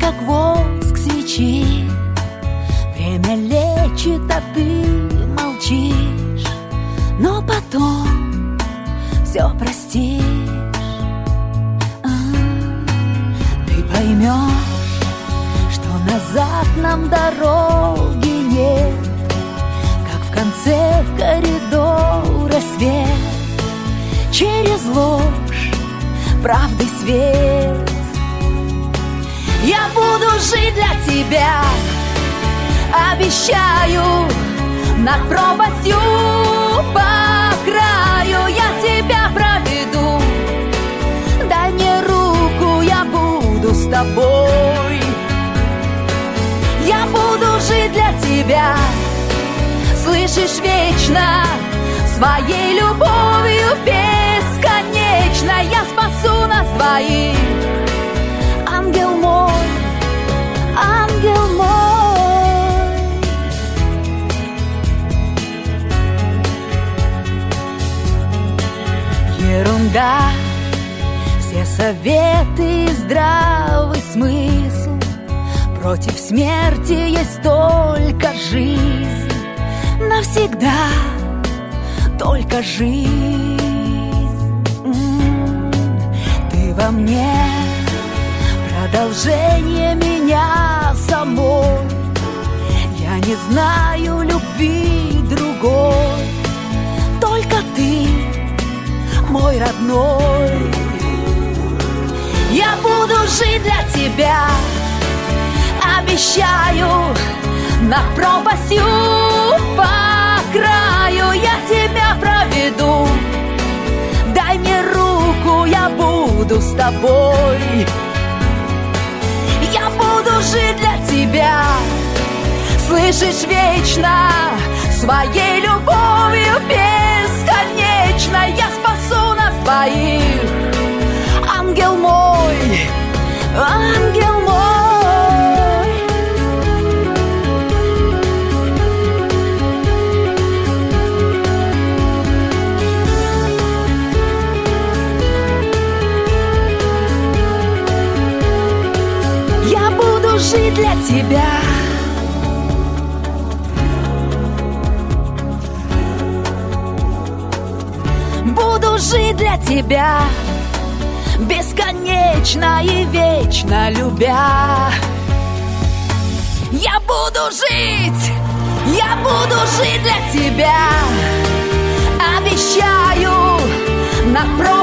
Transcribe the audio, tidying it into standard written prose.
как воск свечи. Время лечит, а ты молчишь, но потом все простишь. Ты поймешь, что назад нам дороги нет, как в конце коридора свет. Через ложь правды свет. Я буду жить для тебя, обещаю, над пропастью по краю я тебя проведу. Дай мне руку, я буду с тобой. Я буду жить для тебя, слышишь, вечно, своей любовью бесконечно. Я спасу нас двоих, ангел мой, ангел мой. Ерунда, все советы и здравый смысл. Против смерти есть только жизнь, навсегда только жизнь. Ты во мне продолжение меня самой. Я не знаю любви другой, только ты мой родной. Я буду жить для тебя, обещаю, над пропастью по краю я тебя проведу. Дай мне руку, я буду с тобой. Я буду жить для тебя, слышишь, вечно, своей любовью бесконечно. Я спасу нас двоих, ангел мой, ангел мой. Я буду жить для тебя. Буду жить для тебя, бесконечно и вечно любя. Я буду жить для тебя, обещаю, напротив.